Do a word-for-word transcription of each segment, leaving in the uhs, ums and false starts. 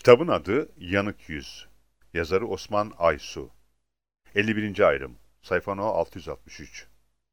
Kitabın adı Yanık Yüz. Yazarı Osman Aysu. elli birinci ayrım. Sayfa no altı yüz altmış üç.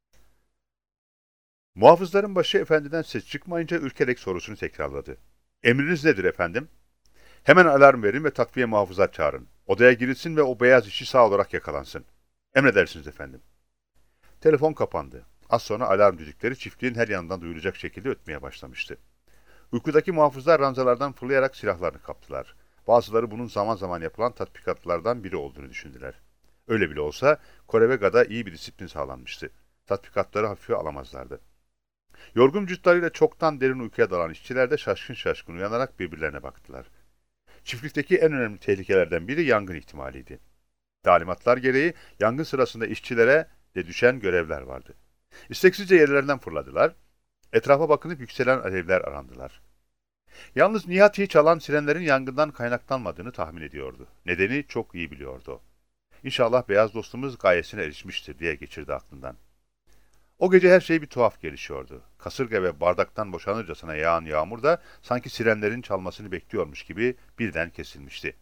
Muhafızların başı efendiden ses çıkmayınca ürkerek sorusunu tekrarladı. Emriniz nedir efendim? Hemen alarm verin ve takviye muhafızlar çağırın. Odaya girilsin ve o beyaz işi sağ olarak yakalansın. Emredersiniz efendim. Telefon kapandı. Az sonra alarm düdükleri çiftliğin her yanından duyulacak şekilde ötmeye başlamıştı. Uykudaki muhafızlar ranzalardan fırlayarak silahlarını kaptılar. Bazıları bunun zaman zaman yapılan tatbikatlardan biri olduğunu düşündüler. Öyle bile olsa Korevega'da iyi bir disiplin sağlanmıştı. Tatbikatları hafife alamazlardı. Yorgun vücutlarıyla çoktan derin uykuya dalan işçiler de şaşkın şaşkın uyanarak birbirlerine baktılar. Çiftlikteki en önemli tehlikelerden biri yangın ihtimaliydi. Talimatlar gereği yangın sırasında işçilere de düşen görevler vardı. İsteksizce yerlerinden fırladılar. Etrafa bakınıp yükselen alevler arandılar. Yalnız Nihat'ı çalan sirenlerin yangından kaynaklanmadığını tahmin ediyordu. Nedeni çok iyi biliyordu. İnşallah beyaz dostumuz gayesine erişmiştir diye geçirdi aklından. O gece her şey bir tuhaf gelişiyordu. Kasırga ve bardaktan boşanırcasına yağan yağmur da sanki sirenlerin çalmasını bekliyormuş gibi birden kesilmişti.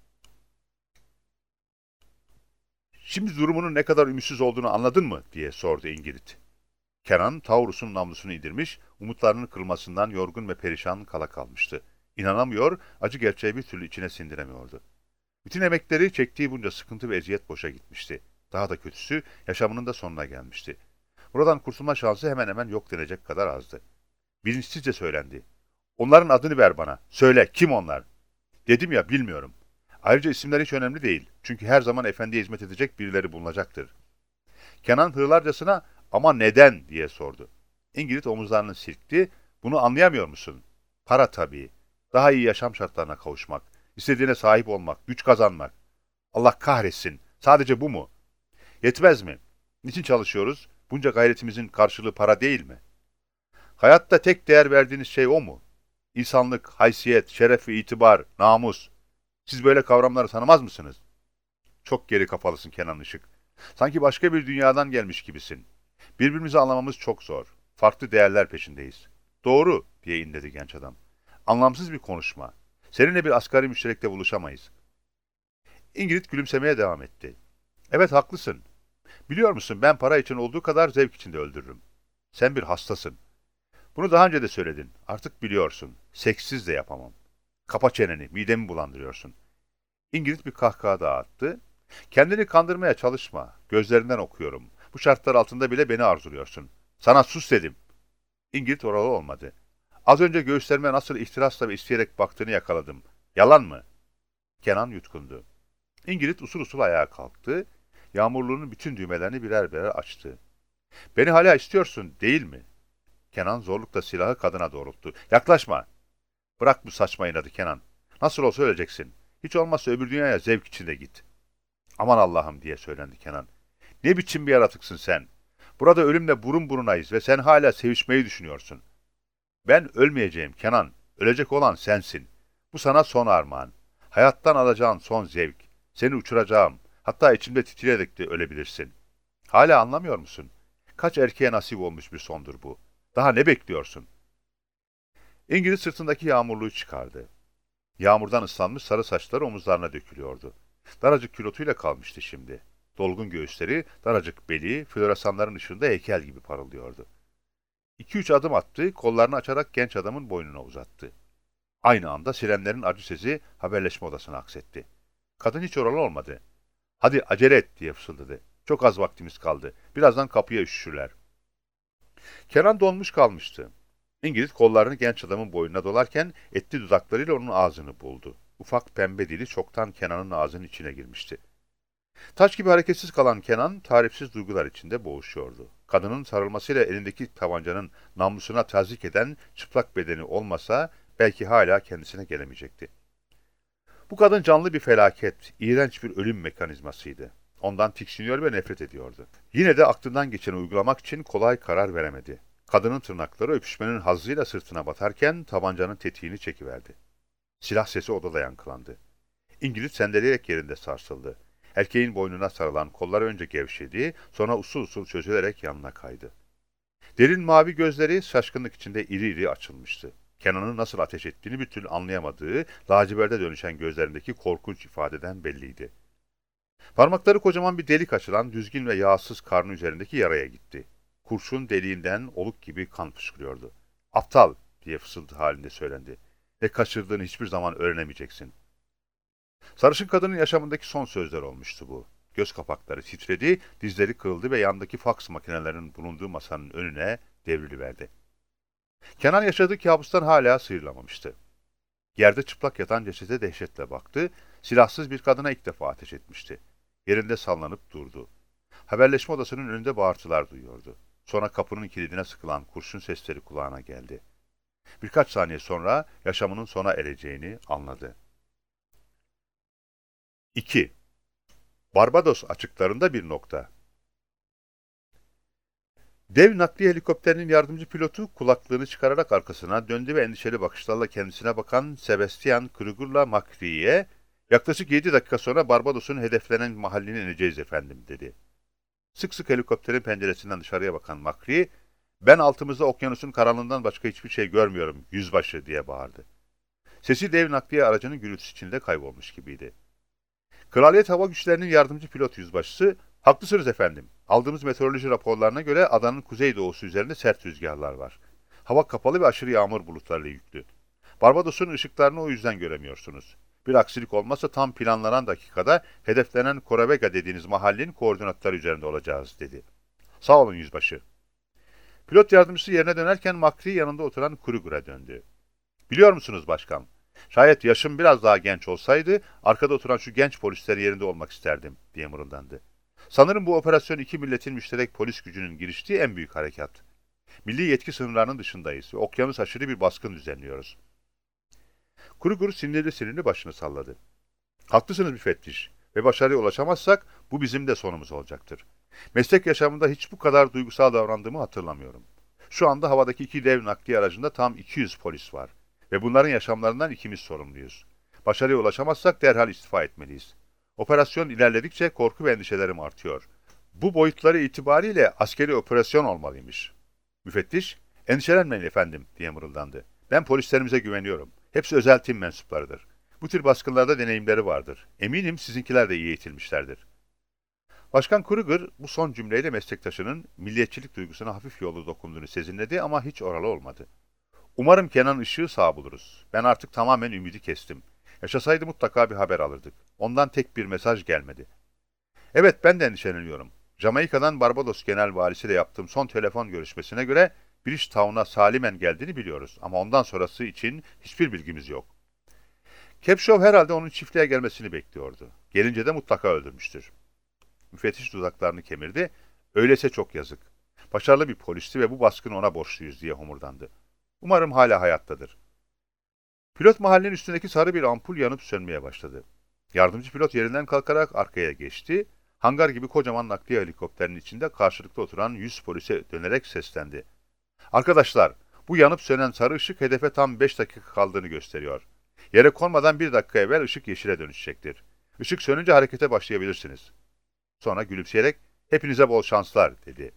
"Şimdi durumunun ne kadar ümitsiz olduğunu anladın mı?" diye sordu İngiliz. Kenan, Taurus'un namlusunu indirmiş, umutlarının kırılmasından yorgun ve perişan kala kalmıştı. İnanamıyor, acı gerçeği bir türlü içine sindiremiyordu. Bütün emekleri, çektiği bunca sıkıntı ve eziyet boşa gitmişti. Daha da kötüsü, yaşamının da sonuna gelmişti. Buradan kurtulma şansı hemen hemen yok denecek kadar azdı. Bilinçsizce söylendi. "Onların adını ver bana. Söyle, kim onlar?" "Dedim ya, bilmiyorum. Ayrıca isimler hiç önemli değil. Çünkü her zaman efendiye hizmet edecek birileri bulunacaktır." Kenan hırlarcasına "Ama neden?" diye sordu. İngiliz omuzlarını silkti. "Bunu anlayamıyor musun? Para tabii. Daha iyi yaşam şartlarına kavuşmak, istediğine sahip olmak, güç kazanmak. Allah kahretsin. Sadece bu mu? Yetmez mi? Niçin çalışıyoruz? Bunca gayretimizin karşılığı para değil mi? Hayatta tek değer verdiğiniz şey o mu? İnsanlık, haysiyet, şeref ve itibar, namus. Siz böyle kavramları tanımaz mısınız?" "Çok geri kafalısın Kenan Işık. Sanki başka bir dünyadan gelmiş gibisin. Birbirimizi anlamamız çok zor. Farklı değerler peşindeyiz." "Doğru," diye inledi genç adam. "Anlamsız bir konuşma. Seninle bir asgari müşterekte buluşamayız." İngiliz gülümsemeye devam etti. "Evet, haklısın. Biliyor musun, ben para için olduğu kadar zevk için de öldürürüm. Sen bir hastasın. Bunu daha önce de söyledin. Artık biliyorsun. Seksiz de yapamam. Kapa çeneni, midemi bulandırıyorsun." İngiliz bir kahkaha daha attı. "Kendini kandırmaya çalışma. Gözlerinden okuyorum. Bu şartlar altında bile beni arzuluyorsun. Sana sus dedim." İngiliz oralı olmadı. "Az önce göğüslerime nasıl ihtirasla ve isteyerek baktığını yakaladım. Yalan mı?" Kenan yutkundu. İngiliz usul usul ayağa kalktı. Yağmurluğunun bütün düğmelerini birer birer açtı. "Beni hala istiyorsun, değil mi?" Kenan zorlukla silahı kadına doğrulttu. "Yaklaşma." "Bırak bu saçma inadı Kenan. Nasıl olsa öleceksin. Hiç olmazsa öbür dünyaya zevk içinde git." "Aman Allah'ım," diye söylendi Kenan. "Ne biçim bir yaratıksın sen? Burada ölümle burun burunayız ve sen hala sevişmeyi düşünüyorsun." "Ben ölmeyeceğim Kenan. Ölecek olan sensin. Bu sana son armağan. Hayattan alacağın son zevk. Seni uçuracağım. Hatta içimde titreyerek de ölebilirsin. Hala anlamıyor musun? Kaç erkeğe nasip olmuş bir sondur bu. Daha ne bekliyorsun?" İngiliz sırtındaki yağmurluğu çıkardı. Yağmurdan ıslanmış sarı saçları omuzlarına dökülüyordu. Daracık külotuyla kalmıştı şimdi. Dolgun göğüsleri, daracık beli, floresanların ışığında heykel gibi parıldıyordu. İki üç adım attı, kollarını açarak genç adamın boynuna uzattı. Aynı anda sirenlerin acı sesi haberleşme odasına aksetti. Kadın hiç oralı olmadı. "Hadi acele et," diye fısıldadı. "Çok az vaktimiz kaldı. Birazdan kapıya üşüşürler." Kenan donmuş kalmıştı. İngiliz kollarını genç adamın boynuna dolarken etli dudaklarıyla onun ağzını buldu. Ufak pembe dili çoktan Kenan'ın ağzının içine girmişti. Taş gibi hareketsiz kalan Kenan, tarifsiz duygular içinde boğuşuyordu. Kadının sarılmasıyla elindeki tabancanın namlusuna tazik eden çıplak bedeni olmasa belki hala kendisine gelemeyecekti. Bu kadın canlı bir felaket, iğrenç bir ölüm mekanizmasıydı. Ondan tiksiniyor ve nefret ediyordu. Yine de aklından geçeni uygulamak için kolay karar veremedi. Kadının tırnakları öpüşmenin hazzıyla sırtına batarken tabancanın tetiğini çekiverdi. Silah sesi odada yankılandı. İngiliz sendeleyerek yerinde sarsıldı. Erkeğin boynuna sarılan kollar önce gevşedi, sonra usul usul çözülerek yanına kaydı. Derin mavi gözleri şaşkınlık içinde iri iri açılmıştı. Kenan'ın nasıl ateş ettiğini bir türlü anlayamadığı, laciverde dönüşen gözlerindeki korkunç ifadeden belliydi. Parmakları kocaman bir delik açılan düzgün ve yağsız karnı üzerindeki yaraya gitti. Kurşun deliğinden oluk gibi kan fışkırıyordu. "Aptal!" diye fısıltı halinde söylendi. "Ve kaçırdığını hiçbir zaman öğrenemeyeceksin." Sarışın kadının yaşamındaki son sözler olmuştu bu. Göz kapakları titredi, dizleri kırıldı ve yandaki faks makinelerinin bulunduğu masanın önüne devriliverdi. Kenan yaşadığı kabustan hala sıyrılamamıştı. Yerde çıplak yatan cesede dehşetle baktı, silahsız bir kadına ilk defa ateş etmişti. Yerinde sallanıp durdu. Haberleşme odasının önünde bağırtılar duyuyordu. Sonra kapının kilidine sıkılan kurşun sesleri kulağına geldi. Birkaç saniye sonra yaşamının sona ereceğini anladı. iki. Barbados açıklarında bir nokta. Dev nakliye helikopterinin yardımcı pilotu kulaklığını çıkararak arkasına döndü ve endişeli bakışlarla kendisine bakan Sebastian Kruger'la Macri'ye "Yaklaşık yedi dakika sonra Barbados'un hedeflenen mahalline ineceğiz efendim," dedi. Sık sık helikopterin penceresinden dışarıya bakan Macri, "Ben altımızda okyanusun karanlığından başka hiçbir şey görmüyorum, yüzbaşı," diye bağırdı. Sesi dev nakliye aracının gürültüsü içinde kaybolmuş gibiydi. Kraliyet Hava Güçleri'nin yardımcı pilot yüzbaşısı, "Haklısınız efendim. Aldığımız meteoroloji raporlarına göre adanın kuzeydoğusu üzerinde sert rüzgarlar var. Hava kapalı ve aşırı yağmur bulutlarıyla yüklü. Barbados'un ışıklarını o yüzden göremiyorsunuz. Bir aksilik olmazsa tam planlanan dakikada hedeflenen Corvega dediğiniz mahallenin koordinatları üzerinde olacağız," dedi. "Sağ olun yüzbaşı." Pilot yardımcısı yerine dönerken Macri yanında oturan Kruger'a döndü. "Biliyor musunuz başkan? Şayet yaşım biraz daha genç olsaydı, arkada oturan şu genç polislerin yerinde olmak isterdim," diye mırıldandı. "Sanırım bu operasyon iki milletin müşterek polis gücünün giriştiği en büyük harekat. Milli yetki sınırlarının dışındayız ve okyanus aşırı bir baskın düzenliyoruz." Kruger sinirli sinirli başını salladı. "Haklısınız müfettiş ve başarıya ulaşamazsak bu bizim de sonumuz olacaktır. Meslek yaşamında hiç bu kadar duygusal davrandığımı hatırlamıyorum. Şu anda havadaki iki dev nakliye aracında tam iki yüz polis var ve bunların yaşamlarından ikimiz sorumluyuz. Başarıya ulaşamazsak derhal istifa etmeliyiz. Operasyon ilerledikçe korku ve endişelerim artıyor. Bu boyutları itibariyle askeri operasyon olmalıymış." Müfettiş, "Endişelenmeyin efendim," diye mırıldandı. "Ben polislerimize güveniyorum. Hepsi özel tim mensuplarıdır. Bu tür baskınlarda deneyimleri vardır. Eminim sizinkiler de iyi eğitilmişlerdir." Başkan Kruger bu son cümleyle meslektaşının milliyetçilik duygusuna hafif yollu dokunduğunu sezinledi ama hiç oralı olmadı. "Umarım Kenan Işık'ı sağ buluruz. Ben artık tamamen ümidi kestim. Yaşasaydı mutlaka bir haber alırdık. Ondan tek bir mesaj gelmedi." "Evet, ben de endişeleniyorum. Jamaika'dan Barbados Genel Valisiyle yaptığım son telefon görüşmesine göre Bridgetown'a salimen geldiğini biliyoruz ama ondan sonrası için hiçbir bilgimiz yok. Capshaw herhalde onun çiftliğe gelmesini bekliyordu. Gelince de mutlaka öldürmüştür." Müfettiş dudaklarını kemirdi. "Öyleyse çok yazık. Başarılı bir polisti ve bu baskını ona borçluyuz," diye homurdandı. "Umarım hala hayattadır." Pilot mahallenin üstündeki sarı bir ampul yanıp sönmeye başladı. Yardımcı pilot yerinden kalkarak arkaya geçti. Hangar gibi kocaman nakliye helikopterinin içinde karşılıklı oturan yüz polise dönerek seslendi. "Arkadaşlar, bu yanıp sönen sarı ışık hedefe tam beş dakika kaldığını gösteriyor. Yere konmadan bir dakika evvel ışık yeşile dönüşecektir. Işık sönünce harekete başlayabilirsiniz." Sonra gülümseyerek, "Hepinize bol şanslar," dedi.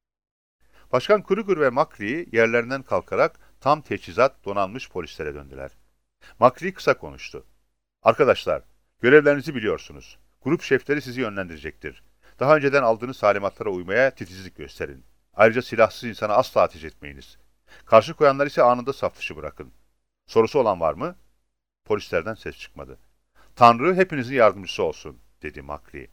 Başkan Kruger ve Macri yerlerinden kalkarak tam teçhizat donanmış polislere döndüler. Macri kısa konuştu. "Arkadaşlar, görevlerinizi biliyorsunuz. Grup şefleri sizi yönlendirecektir. Daha önceden aldığınız talimatlara uymaya titizlik gösterin. Ayrıca silahsız insana asla ateş etmeyiniz. Karşı koyanlar ise anında saf dışı bırakın. Sorusu olan var mı?" Polislerden ses çıkmadı. "Tanrı hepinizin yardımcısı olsun," dedi Macri.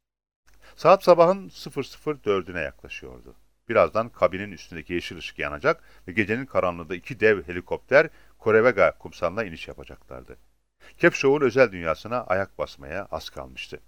Saat sabahın sıfır sıfır dördüne yaklaşıyordu. Birazdan kabinin üstündeki yeşil ışık yanacak ve gecenin karanlığında iki dev helikopter Corvega kumsalına iniş yapacaklardı. Capshaw'un özel dünyasına ayak basmaya az kalmıştı.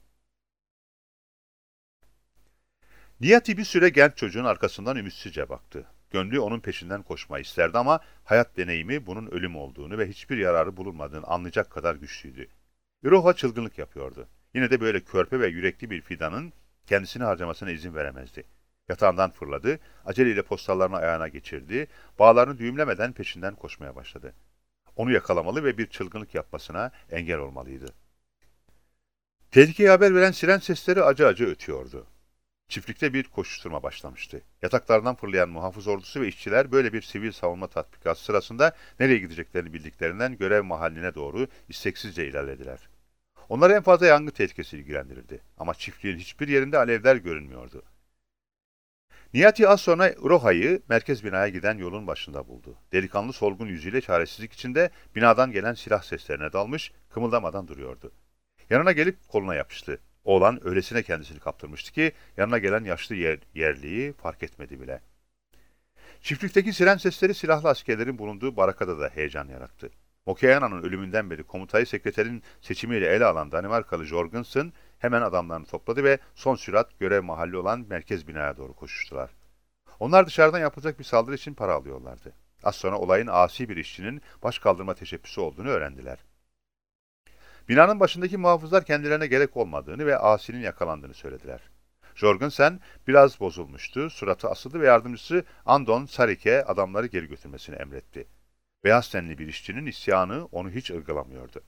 Niyazi bir süre genç çocuğun arkasından ümitsizce baktı. Gönlü onun peşinden koşmayı isterdi ama hayat deneyimi bunun ölüm olduğunu ve hiçbir yararı bulunmadığını anlayacak kadar güçlüydü. Iroha çılgınlık yapıyordu. Yine de böyle körpe ve yürekli bir fidanın kendisini harcamasına izin veremezdi. Yatağından fırladı, aceleyle postallarını ayağına geçirdi, bağlarını düğümlemeden peşinden koşmaya başladı. Onu yakalamalı ve bir çılgınlık yapmasına engel olmalıydı. Tehlikeye haber veren siren sesleri acı acı ötüyordu. Çiftlikte bir koşuşturma başlamıştı. Yataklardan fırlayan muhafız ordusu ve işçiler böyle bir sivil savunma tatbikatı sırasında nereye gideceklerini bildiklerinden görev mahalline doğru isteksizce ilerlediler. Onları en fazla yangın tehlikesi ilgilendirirdi ama çiftliğin hiçbir yerinde alevler görünmüyordu. Niyati az sonra Roha'yı merkez binaya giden yolun başında buldu. Delikanlı solgun yüzüyle çaresizlik içinde binadan gelen silah seslerine dalmış, kımıldamadan duruyordu. Yanına gelip koluna yapıştı. Oğlan öylesine kendisini kaptırmıştı ki yanına gelen yaşlı yer, yerliyi fark etmedi bile. Çiftlikteki siren sesleri silahlı askerlerin bulunduğu barakada da heyecan yarattı. Mokeyana'nın ölümünden beri komutayı sekreterin seçimiyle ele alan Danimarkalı Jorgensen hemen adamlarını topladı ve son sürat görev mahalli olan merkez binaya doğru koşuştular. Onlar dışarıdan yapılacak bir saldırı için para alıyorlardı. Az sonra olayın asi bir işçinin baş kaldırma teşebbüsü olduğunu öğrendiler. Binanın başındaki muhafızlar kendilerine gerek olmadığını ve asinin yakalandığını söylediler. Jorgensen biraz bozulmuştu, suratı asıldı ve yardımcısı Andon Sarik'e adamları geri götürmesini emretti. Beyaz tenli bir işçinin isyanı onu hiç ırgalamıyordu.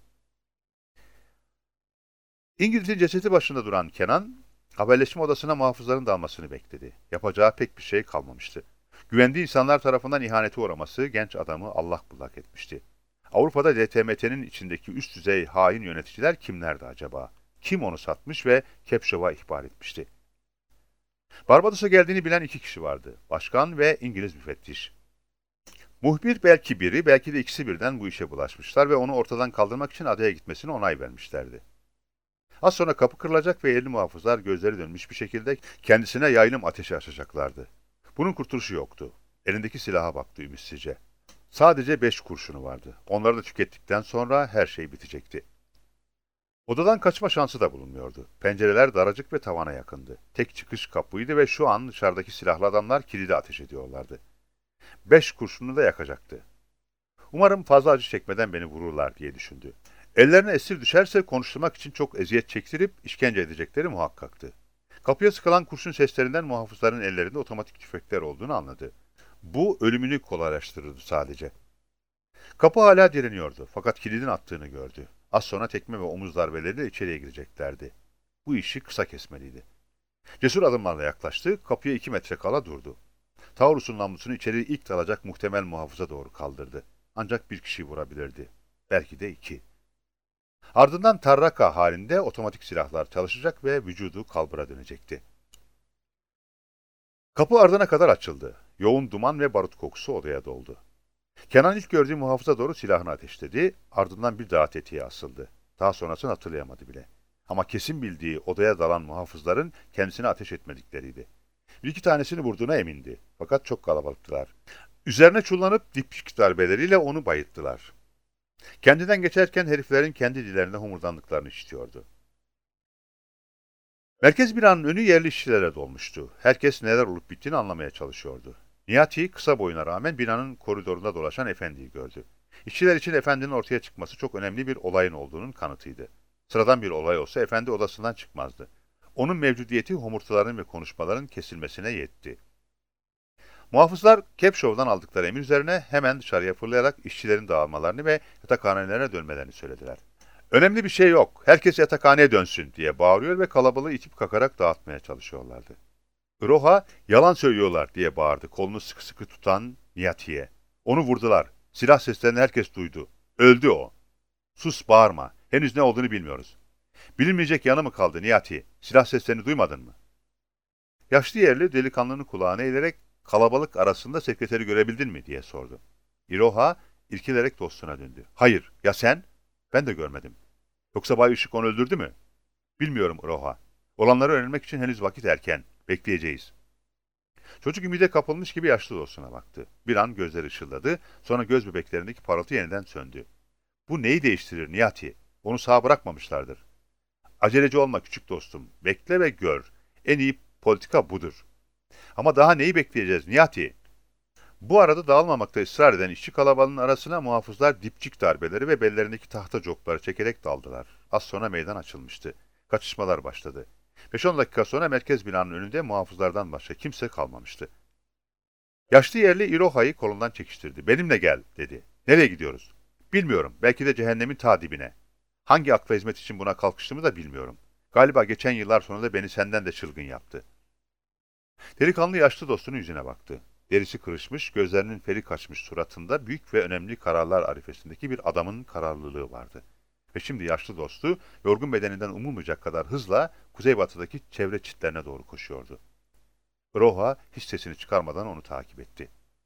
İngiliz'in cesedi başında duran Kenan, haberleşme odasına muhafızların dalmasını bekledi. Yapacağı pek bir şey kalmamıştı. Güvendiği insanlar tarafından ihanete uğraması genç adamı allak bullak etmişti. Avrupa'da D T M T'nin içindeki üst düzey hain yöneticiler kimlerdi acaba? Kim onu satmış ve Kepşov'a ihbar etmişti? Barbados'a geldiğini bilen iki kişi vardı. Başkan ve İngiliz müfettiş. Muhbir belki biri, belki de ikisi birden bu işe bulaşmışlar ve onu ortadan kaldırmak için adaya gitmesine onay vermişlerdi. Az sonra kapı kırılacak ve yerli muhafızlar gözleri dönmüş bir şekilde kendisine yaylım ateşi açacaklardı. Bunun kurtuluşu yoktu. Elindeki silaha baktı ümitsizce. Sadece beş kurşunu vardı. Onları da tükettikten sonra her şey bitecekti. Odadan kaçma şansı da bulunmuyordu. Pencereler daracık ve tavana yakındı. Tek çıkış kapıydı ve şu an dışarıdaki silahlı adamlar kilidi ateş ediyorlardı. Beş kurşunu da yakacaktı. Umarım fazla acı çekmeden beni vururlar diye düşündü. Ellerine esir düşerse konuşturmak için çok eziyet çektirip işkence edecekleri muhakkaktı. Kapıya sıkılan kurşun seslerinden muhafızların ellerinde otomatik tüfekler olduğunu anladı. Bu ölümünü kolaylaştırırdı sadece. Kapı hala direniyordu fakat kilidin attığını gördü. Az sonra tekme ve omuz darbeleriyle içeriye gireceklerdi. Bu işi kısa kesmeliydi. Cesur adımlarla yaklaştı, kapıya iki metre kala durdu. Taurus'un namlusunu içeri ilk dalacak muhtemel muhafıza doğru kaldırdı. Ancak bir kişi vurabilirdi. Belki de iki. Ardından tarraka halinde otomatik silahlar çalışacak ve vücudu kalbura dönecekti. Kapı ardına kadar açıldı. Yoğun duman ve barut kokusu odaya doldu. Kenan ilk gördüğü muhafıza doğru silahını ateşledi, ardından bir daha tetiğe asıldı. Daha sonrasını hatırlayamadı bile. Ama kesin bildiği odaya dalan muhafızların kendisine ateş etmedikleriydi. Bir iki tanesini vurduğuna emindi. Fakat çok kalabalıktılar. Üzerine çullanıp dipçik darbeleriyle onu bayılttılar. Kendinden geçerken heriflerin kendi dillerinde homurdandıklarını işitiyordu. Merkez binanın önü yerli işçilere dolmuştu. Herkes neler olup bittiğini anlamaya çalışıyordu. Niyati kısa boyuna rağmen binanın koridorunda dolaşan efendiyi gördü. İşçiler için efendinin ortaya çıkması çok önemli bir olayın olduğunun kanıtıydı. Sıradan bir olay olsa efendi odasından çıkmazdı. Onun mevcudiyeti homurtuların ve konuşmaların kesilmesine yetti. Muhafızlar Kepşov'dan aldıkları emir üzerine hemen dışarıya fırlayarak işçilerin dağılmalarını ve yatakhanelerine dönmelerini söylediler. Önemli bir şey yok, herkes yatakhaneye dönsün diye bağırıyor ve kalabalığı itip kakarak dağıtmaya çalışıyorlardı. Roha, yalan söylüyorlar diye bağırdı kolunu sıkı sıkı tutan Niyati'ye. Onu vurdular, silah seslerini herkes duydu. Öldü o. Sus bağırma, henüz ne olduğunu bilmiyoruz. Bilinmeyecek yanı mı kaldı Niyati, silah seslerini duymadın mı? Yaşlı yerli delikanlının kulağına eğilerek kalabalık arasında sekreteri görebildin mi diye sordu. İroha irkilerek dostuna döndü. Hayır, ya sen? Ben de görmedim. Yoksa Bay Işık onu öldürdü mü? Bilmiyorum Iroha. Olanları öğrenmek için henüz vakit erken. Bekleyeceğiz. Çocuk ümide kapılmış gibi yaşlı dostuna baktı. Bir an gözleri ışıldadı, sonra göz bebeklerindeki parıltı yeniden söndü. Bu neyi değiştirir Niyati? Onu sağ bırakmamışlardır. Aceleci olma küçük dostum. Bekle ve gör. En iyi politika budur. Ama daha neyi bekleyeceğiz Niyati? Bu arada dağılmamakta ısrar eden işçi kalabalığının arasına muhafızlar dipçik darbeleri ve bellerindeki tahta cokları çekerek daldılar. Az sonra meydan açılmıştı. Kaçışmalar başladı. beş on dakika sonra merkez binanın önünde muhafızlardan başka kimse kalmamıştı. Yaşlı yerli İroha'yı kolundan çekiştirdi. Benimle gel dedi. Nereye gidiyoruz? Bilmiyorum. Belki de cehennemin ta dibine. Hangi akla hizmet için buna kalkıştığımı da bilmiyorum. Galiba geçen yıllar sonunda beni senden de çılgın yaptı. Delikanlı yaşlı dostunun yüzüne baktı. Derisi kırışmış, gözlerinin feri kaçmış suratında büyük ve önemli kararlar arifesindeki bir adamın kararlılığı vardı. Ve şimdi yaşlı dostu, yorgun bedeninden umulmayacak kadar hızla kuzeybatıdaki çevre çitlerine doğru koşuyordu. Roha hiç sesini çıkarmadan onu takip etti.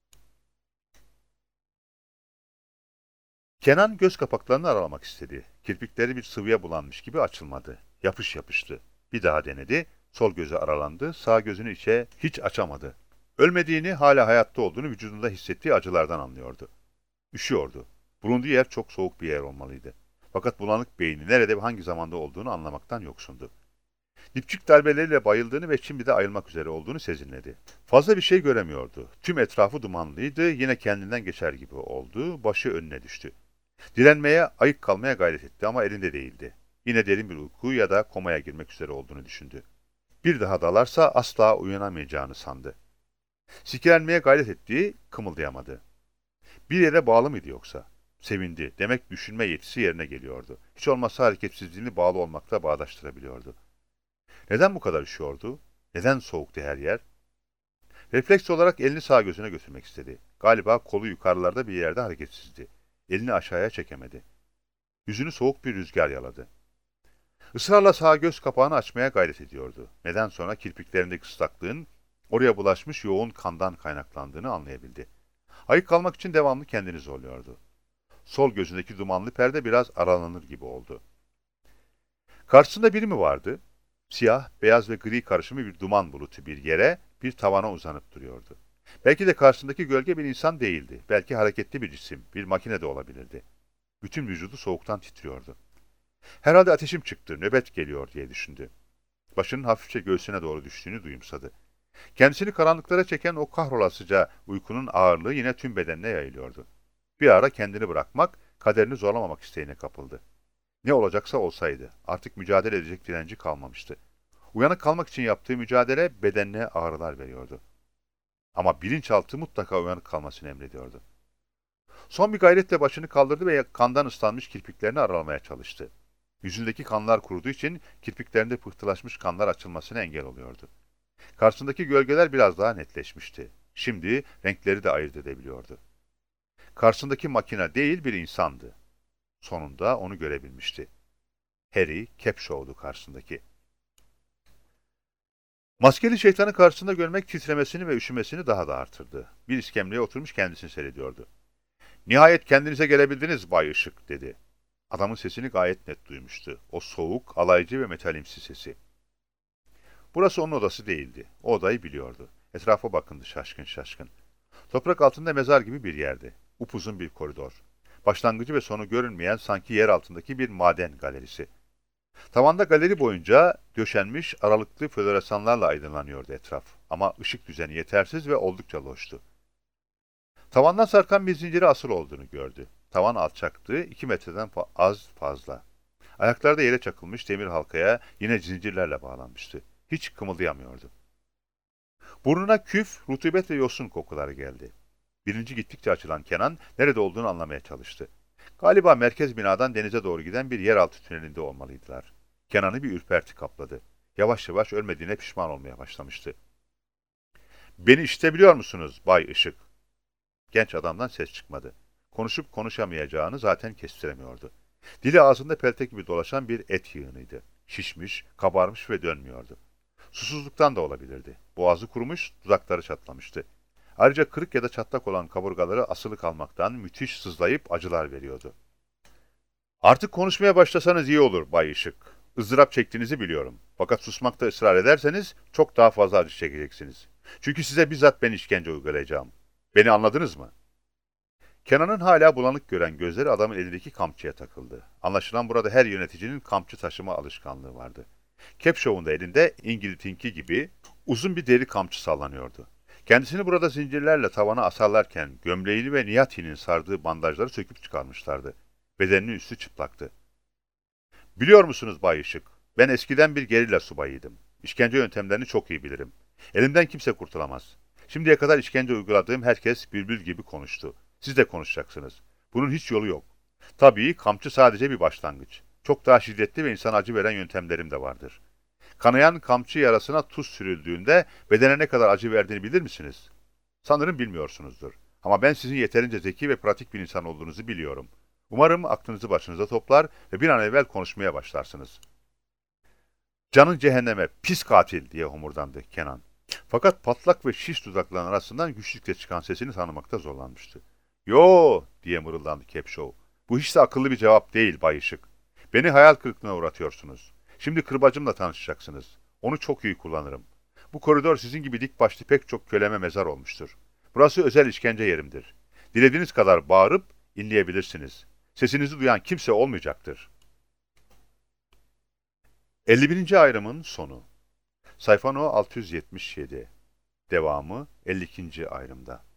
Kenan göz kapaklarını aralamak istedi. Kirpikleri bir sıvıya bulanmış gibi açılmadı. Yapış yapıştı. Bir daha denedi. Sol gözü aralandı. Sağ gözünü içe hiç açamadı. Ölmediğini, hala hayatta olduğunu vücudunda hissettiği acılardan anlıyordu. Üşüyordu. Bulunduğu yer çok soğuk bir yer olmalıydı. Fakat bulanık beyni nerede ve hangi zamanda olduğunu anlamaktan yoksundu. Dipçik darbeleriyle bayıldığını ve şimdi de ayılmak üzere olduğunu sezinledi. Fazla bir şey göremiyordu. Tüm etrafı dumanlıydı, yine kendinden geçer gibi oldu, başı önüne düştü. Direnmeye, ayık kalmaya gayret etti ama elinde değildi. Yine derin bir uyku ya da komaya girmek üzere olduğunu düşündü. Bir daha dalarsa asla uyanamayacağını sandı. Siklenmeye gayret ettiği kımıldayamadı. Bir yere bağlı mıydı yoksa? Sevindi. Demek düşünme yetisi yerine geliyordu. Hiç olmazsa hareketsizliğini bağlı olmakla bağdaştırabiliyordu. Neden bu kadar üşüyordu? Neden soğuktu her yer? Refleks olarak elini sağ gözüne götürmek istedi. Galiba kolu yukarılarda bir yerde hareketsizdi. Elini aşağıya çekemedi. Yüzünü soğuk bir rüzgar yaladı. Israrla sağ göz kapağını açmaya gayret ediyordu. Neden sonra kirpiklerindeki ıslaklığın oraya bulaşmış yoğun kandan kaynaklandığını anlayabildi. Ayık kalmak için devamlı kendini zorluyordu. Sol gözündeki dumanlı perde biraz aralanır gibi oldu. Karşısında biri mi vardı? Siyah, beyaz ve gri karışımı bir duman bulutu bir yere, bir tavana uzanıp duruyordu. Belki de karşısındaki gölge bir insan değildi. Belki hareketli bir cisim, bir makine de olabilirdi. Bütün vücudu soğuktan titriyordu. Herhalde ateşim çıktı, nöbet geliyor diye düşündü. Başının hafifçe göğsüne doğru düştüğünü duyumsadı. Kendisini karanlıklara çeken o kahrolasıca uykunun ağırlığı yine tüm bedenine yayılıyordu. Bir ara kendini bırakmak, kaderini zorlamamak isteğine kapıldı. Ne olacaksa olsaydı, artık mücadele edecek direnci kalmamıştı. Uyanık kalmak için yaptığı mücadele bedenine ağrılar veriyordu. Ama bilinçaltı mutlaka uyanık kalmasını emrediyordu. Son bir gayretle başını kaldırdı ve kandan ıslanmış kirpiklerini aralamaya çalıştı. Yüzündeki kanlar kuruduğu için kirpiklerinde pıhtılaşmış kanlar açılmasına engel oluyordu. Karşısındaki gölgeler biraz daha netleşmişti. Şimdi renkleri de ayırt edebiliyordu. Karşısındaki makine değil bir insandı. Sonunda onu görebilmişti. Harry Capshaw'du karşısındaki. Maskeli şeytanı karşısında görmek titremesini ve üşümesini daha da artırdı. Bir iskemleye oturmuş kendisini seyrediyordu. "Nihayet kendinize gelebildiniz Bay Işık," dedi. Adamın sesini gayet net duymuştu. O soğuk, alaycı ve metalimsi sesi. Burası onun odası değildi. O odayı biliyordu. Etrafa bakındı şaşkın şaşkın. Toprak altında mezar gibi bir yerdi. Upuzun bir koridor. Başlangıcı ve sonu görünmeyen sanki yer altındaki bir maden galerisi. Tavanda galeri boyunca döşenmiş aralıklı floresanlarla aydınlanıyordu etraf. Ama ışık düzeni yetersiz ve oldukça loştu. Tavandan sarkan bir zinciri asıl olduğunu gördü. Tavan alçaktı, iki metreden fa az fazla. Ayakları da yere çakılmış demir halkaya yine zincirlerle bağlanmıştı. Hiç kımıldayamıyordu. Burnuna küf, rutubet ve yosun kokuları geldi. Birinci gittikçe açılan Kenan nerede olduğunu anlamaya çalıştı. Galiba merkez binadan denize doğru giden bir yeraltı tünelinde olmalıydılar. Kenan'ı bir ürperti kapladı. Yavaş yavaş ölmediğine pişman olmaya başlamıştı. "Beni işitebiliyor musunuz Bay Işık?" Genç adamdan ses çıkmadı. Konuşup konuşamayacağını zaten kestiremiyordu. Dili ağzında pelte gibi dolaşan bir et yığınıydı. Şişmiş, kabarmış ve dönmüyordu. Susuzluktan da olabilirdi. Boğazı kurumuş, dudakları çatlamıştı. Ayrıca kırık ya da çatlak olan kaburgaları asılı kalmaktan müthiş sızlayıp acılar veriyordu. "Artık konuşmaya başlasanız iyi olur Bay Işık. Izdırap çektiğinizi biliyorum. Fakat susmakta ısrar ederseniz çok daha fazla acı çekeceksiniz. Çünkü size bizzat ben işkence uygulayacağım. Beni anladınız mı?" Kenan'ın hala bulanık gören gözleri adamın elindeki kamçıya takıldı. Anlaşılan burada her yöneticinin kamçı taşıma alışkanlığı vardı. Capshaw'un da elinde İngiliz'inki gibi uzun bir deri kamçı sallanıyordu. Kendisini burada zincirlerle tavana asarlarken gömleğini ve Niyati'nin sardığı bandajları söküp çıkarmışlardı. Bedeninin üstü çıplaktı. "Biliyor musunuz Bay Işık, ben eskiden bir gerilla subayıydım. İşkence yöntemlerini çok iyi bilirim. Elimden kimse kurtulamaz. Şimdiye kadar işkence uyguladığım herkes bülbül gibi konuştu. Siz de konuşacaksınız. Bunun hiç yolu yok. Tabii kamçı sadece bir başlangıç. Çok daha şiddetli ve insana acı veren yöntemlerim de vardır. Kanayan kamçı yarasına tuz sürüldüğünde bedene ne kadar acı verdiğini bilir misiniz? Sanırım bilmiyorsunuzdur. Ama ben sizin yeterince zeki ve pratik bir insan olduğunuzu biliyorum. Umarım aklınızı başınıza toplar ve bir an evvel konuşmaya başlarsınız. Canın cehenneme, pis katil diye homurdandı Kenan. Fakat patlak ve şiş dudakların arasından güçlükle çıkan sesini tanımakta zorlanmıştı. Yo diye mırıldandı Capshaw. Bu hiç de akıllı bir cevap değil Bay Işık. Beni hayal kırıklığına uğratıyorsunuz. Şimdi kırbacımla tanışacaksınız. Onu çok iyi kullanırım. Bu koridor sizin gibi dik başlı pek çok köleme mezar olmuştur. Burası özel işkence yerimdir. Dilediğiniz kadar bağırıp inleyebilirsiniz. Sesinizi duyan kimse olmayacaktır. elli birinci ayrımın sonu. Sayfa no altı yüz yetmiş yedi. Devamı elli ikinci ayrımda.